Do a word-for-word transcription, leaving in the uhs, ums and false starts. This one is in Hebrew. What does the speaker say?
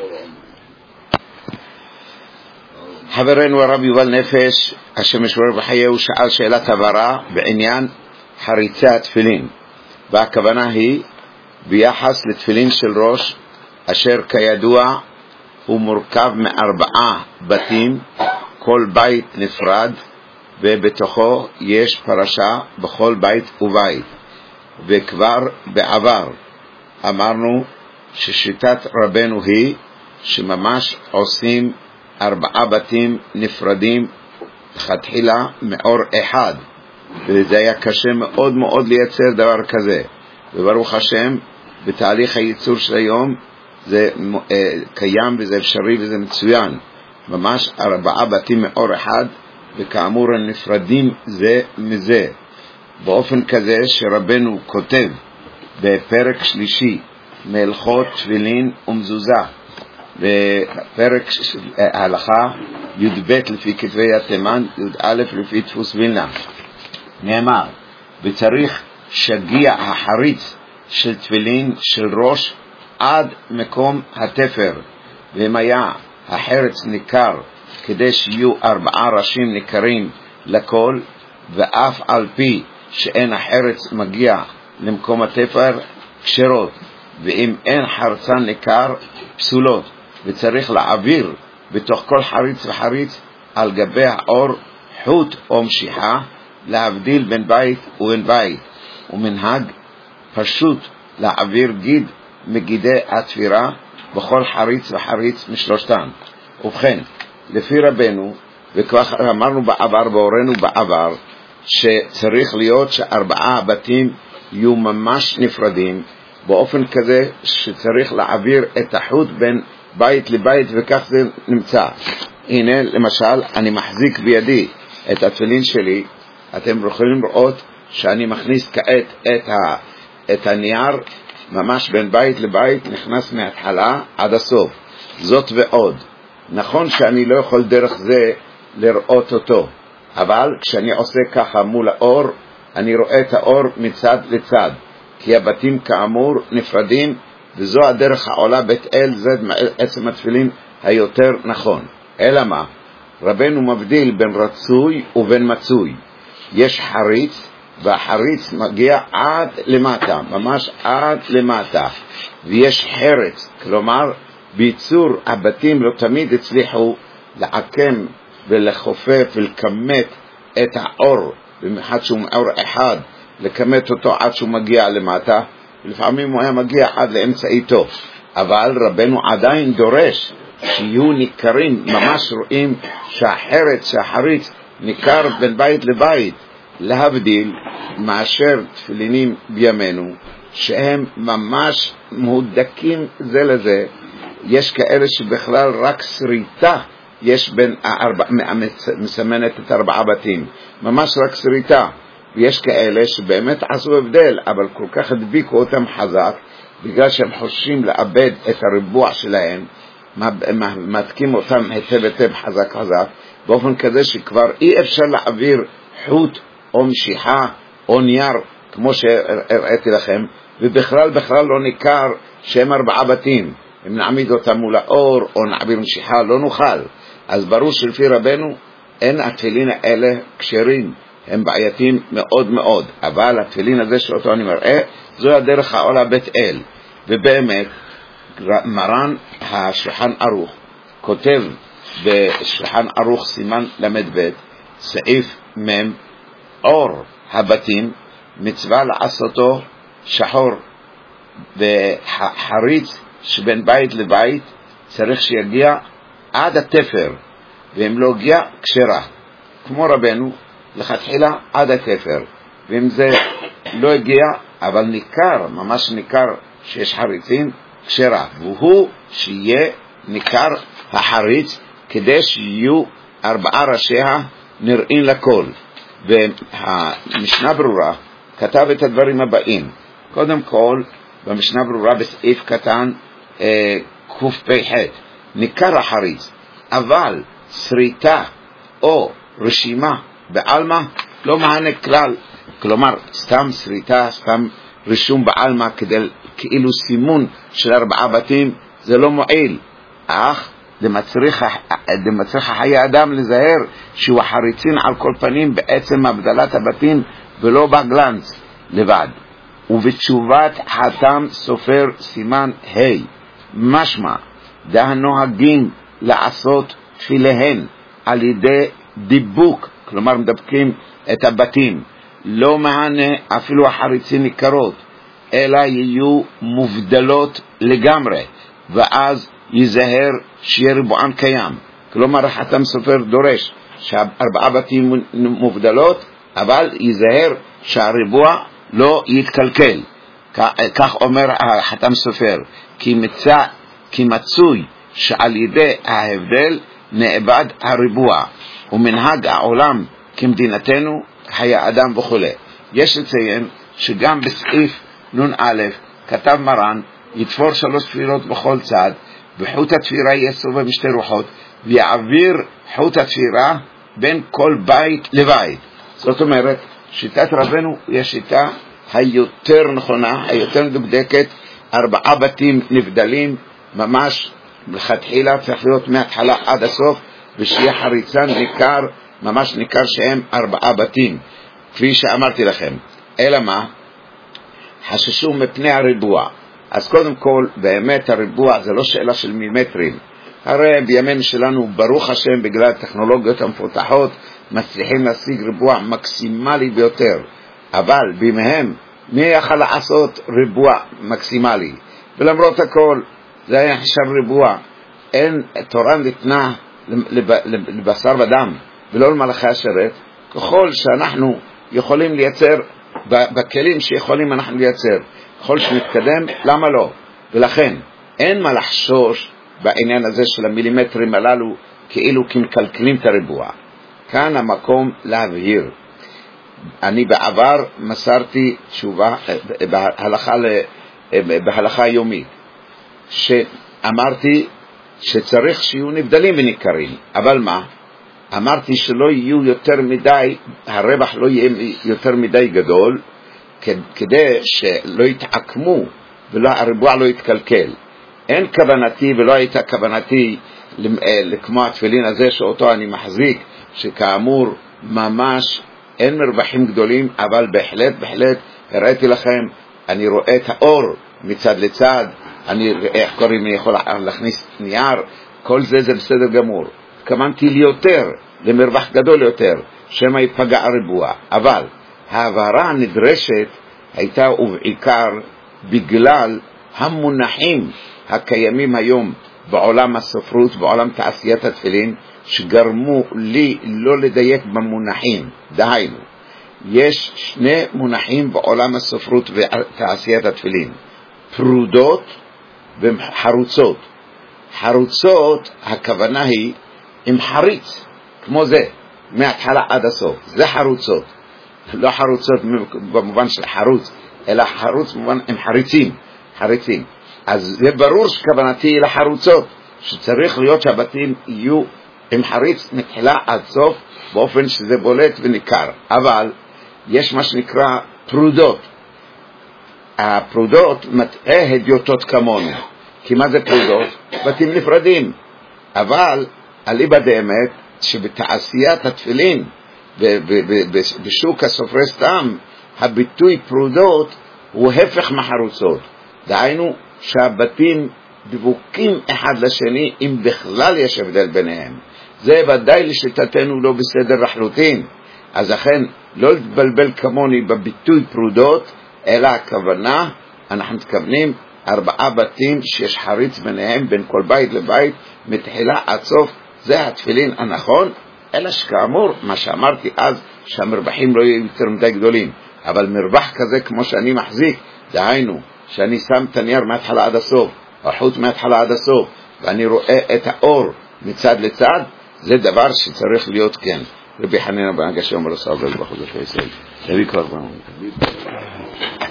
חברנו הרב יובל נפש, השם ישמור בחייהו, שאל שאלת הבהרה בעניין חריצי התפילין, והכוונה היא ביחס לתפילין של ראש, אשר כידוע הוא מורכב מארבעה בתים, כל בית נפרד, ובתוכו יש פרשה בכל בית ובית. וכבר בעבר אמרנו ששיטת רבנו היא שממש עושים ארבעה בתים נפרדים תחילה מאור אחד, וזה היה קשה מאוד מאוד לייצר דבר כזה, וברוך השם בתהליך הייצור של היום זה אה, קיים וזה אפשרי וזה מצוין, ממש ארבעה בתים מאור אחד, וכאמור הם נפרדים זה מזה, באופן כזה שרבנו כותב בפרק שלישי מהלכות תפילין ומזוזה, בפרק ההלכה י"ב לפי כתבי התימן, י"א לפי דפוס וילנה, נאמר וצריך שגיע החריץ של תפילין של ראש עד מקום התפר, ואם היה החרץ ניכר כדי שיהיו ארבעה ראשים ניכרים לכל, ואף על פי שאין החרץ מגיע למקום התפר כשרות, ואם אין חרצן ניכר פסולות, וצריך להעביר בתוך כל חריץ וחריץ על גבי האור חוט או משיחה, להבדיל בין בית ובין בית, ומנהג פשוט להעביר גיד מגידי התפירה בכל חריץ וחריץ משלושתן. ובכן, לפי רבנו, וכבר אמרנו בעבר והורינו בעבר, שצריך להיות שארבעה בתים יהיו ממש נפרדים, באופן כזה שצריך להעביר את החוט בין בית לבית, וכך זה נמצא. הנה למשל אני מחזיק בידי את התפילין שלי, אתם יכולים לראות שאני מכניס כעת את, ה, את הנייר ממש בין בית לבית, נכנס מההתחלה עד הסוף. זאת ועוד, נכון שאני לא יכול דרך זה לראות אותו, אבל כשאני עושה ככה מול האור אני רואה את האור מצד לצד, כי הבתים כאמור נפרדים, וזו הדרך העולה בית אל, זה עצם התפילין היותר נכון. אלא מה? רבנו מבדיל בין רצוי ובין מצוי. יש חריץ, והחריץ מגיע עד למטה, ממש עד למטה, ויש חרץ, כלומר ביצור הבתים לא תמיד הצליחו לעקם ולחופף ולכמת את האור, במיוחד שהוא מאור אחד, לכמת אותו עד שהוא מגיע למטה, לפעמים הוא היה מגיע עד לאמצע איתו, אבל רבנו עדיין דורש שיהיו ניכרים, ממש רואים שהחרץ, שהחריץ ניכר בין בית לבית, להבדיל מאשר תפילינים בימינו שהם ממש מהודקים זה לזה. יש כאלה שבכלל רק שריטה יש בין הארבע, מסמנת את ארבעה בתים, ממש רק שריטה, ויש כאלה שבאמת עשו הבדל, אבל כל כך הדביקו אותם חזק, בגלל שהם חושבים לאבד את הריבוע שלהם, מתקים אותם היטב היטב חזק חזק, באופן כזה שכבר אי אפשר להעביר חוט או משיחה או נייר, כמו שהראיתי לכם, ובכלל בכלל לא ניכר שהם ארבעה בתים. אם נעמיד אותם מול האור או נעביר משיחה לא נוכל. אז ברור שלפי רבנו אין התפילין האלה כשרים, הם בעייתים מאוד מאוד, אבל התפילין הזה שאותו אני מראה, זו הדרך העולה בית אל. ובאמת מרן השולחן ערוך כותב בשולחן ערוך סימן למד בית סעיף מם, אור הבתים מצווה לעשותו שחור, וחריץ שבין בית לבית צריך שיגיע עד התפר, ואם לא הגיע כשרה, כמו רבנו לכתחילה עד התפר, ואם זה לא הגיע אבל ניכר, ממש ניכר שיש חריצים, כשרה, והוא שיהיה ניכר החריץ כדי שיהיו ארבעה ראשיה נראים לכל. והמשנה ברורה כתב את הדברים הבאים. קודם כל במשנה ברורה בסעיף קטן אה, קפ"ח, ניכר החריץ, אבל שריטה או רשימה בעלמה לא מענה כלל, כלומר סתם שריטה, סתם רישום בעלמה כדי כאילו סימון של ארבעה בתים, זה לא מועיל. אך דמצריך, דמצריך חיי אדם לזהר שהוא חריצין על כל פנים בעצם הבדלת הבתים ולא בגלנץ לבד. ובתשובת חתם סופר סימן ה' משמע דהנוהגים לעשות תפיליהן על ידי דיבוק, כלומר מדבקים את הבתים, לא מענה אפילו החריצים ניכרות, אלא יהיו מובדלות לגמרי, ואז ייזהר שיהיה ריבוען קיים. כלומר חתם סופר דורש שהארבעה בתים מובדלות, אבל ייזהר שהריבוע לא יתקלקל. כך אומר חתם סופר, כי מצא, כי מצוי שעל ידי ההבדל נאבד הריבוע, ומנהג העולם כמדינתנו חיי אדם וכו'. יש לציין שגם בסעיף נון א' כתב מרן יתפור שלוש תפירות בכל צד, וחוט התפירה יסוב בשתי רוחות, ויעביר חוט התפירה בין כל בית לבית. זאת אומרת, שיטת רבנו היא השיטה היותר נכונה, היותר מדוקדקת. ארבעה בתים נבדלים ממש לכתחילה, צריך להיות מההתחלה עד הסוף, ושיהיה חריצן ניכר, ממש ניכר שהם ארבעה בתים, כפי שאמרתי לכם. אלא מה? חששו מפני הריבוע. אז קודם כל, באמת הריבוע זה לא שאלה של מילימטרים. הרי בימינו שלנו, ברוך השם, בגלל הטכנולוגיות המפותחות, מצליחים להשיג ריבוע מקסימלי ביותר. אבל בימיהם, מי יכל לעשות ריבוע מקסימלי? ולמרות הכל, זה היה חשב ריבוע. אין תורה ניתנה לבשר ודם, ולא למלאכי השרת. ככל שאנחנו יכולים לייצר, בכלים שיכולים אנחנו לייצר, ככל שנתקדם, למה לא? ולכן, אין מה לחשוש בעניין הזה של המילימטרים הללו, כאילו כמקלקלים את הריבוע. כאן המקום להבהיר. אני בעבר מסרתי תשובה בהלכה, בהלכה היומית, שאמרתי שצריך שיהיו נבדלים וניכרים, אבל מה? אמרתי שלא יהיו יותר מדי, הרווח לא יהיה יותר מדי גדול, כדי שלא יתעקמו והריבוע לא יתקלקל. אין כוונתי ולא הייתה כוונתי כמו התפילין הזה שאותו אני מחזיק, שכאמור ממש אין מרווחים גדולים, אבל בהחלט בהחלט הראיתי לכם, אני רואה את האור מצד לצד, אני איך קוראים לי יכול להכניס נייר, כל זה זה בסדר גמור. כמנתי לי יותר, למרווח גדול יותר, שמה יפגע הריבוע. אבל ההבהרה הנדרשת הייתה ובעיקר בגלל המונחים הקיימים היום בעולם הספרות, בעולם תעשיית התפילין, שגרמו לי לא לדייק במונחים. דהיינו, יש שני מונחים בעולם הספרות ותעשיית התפילין, פרודות וחרוצות. חרוצות, הכוונה היא עם חריץ, כמו זה, מההתחלה עד הסוף. זה חרוצות. לא חרוצות במובן של חרוץ, אלא חרוץ במובן עם חריצים, חריצים. אז זה ברור שכוונתי לחרוצות, שצריך להיות שהבתים יהיו עם חריץ מתחילה עד סוף, באופן שזה בולט וניכר. אבל יש מה שנקרא פרודות. הפרודות מטעה הדיוטות כמונו. כי מה זה פרודות? בתים נפרדים. אבל אליבא דאמת שבתעשיית התפילין בשוק הסופרי סתם, הביטוי פרודות הוא הפך מחרוצות. דהיינו שהבתים דבוקים אחד לשני, אם בכלל יש הבדל ביניהם. זה ודאי לשיטתנו לא בסדר לחלוטין. אז אכן לא להתבלבל כמוני בביטוי פרודות, אלא הכוונה, אנחנו מתכוונים ארבעה בתים שיש חריץ ביניהם בין כל בית לבית מתחילה עד סוף. זה התפילין הנכון, אלא שכאמור מה שאמרתי אז, שהמרווחים לא יהיו יותר מדי גדולים. אבל מרווח כזה כמו שאני מחזיק, דהיינו שאני שם את הנייר מההתחלה עד הסוף, החוט מההתחלה עד הסוף, ואני רואה את האור מצד לצד, זה דבר שצריך להיות כן. רבי חנינא בן עקשיא אומר לסבא בחודש הישראל, תביא כבר בנו.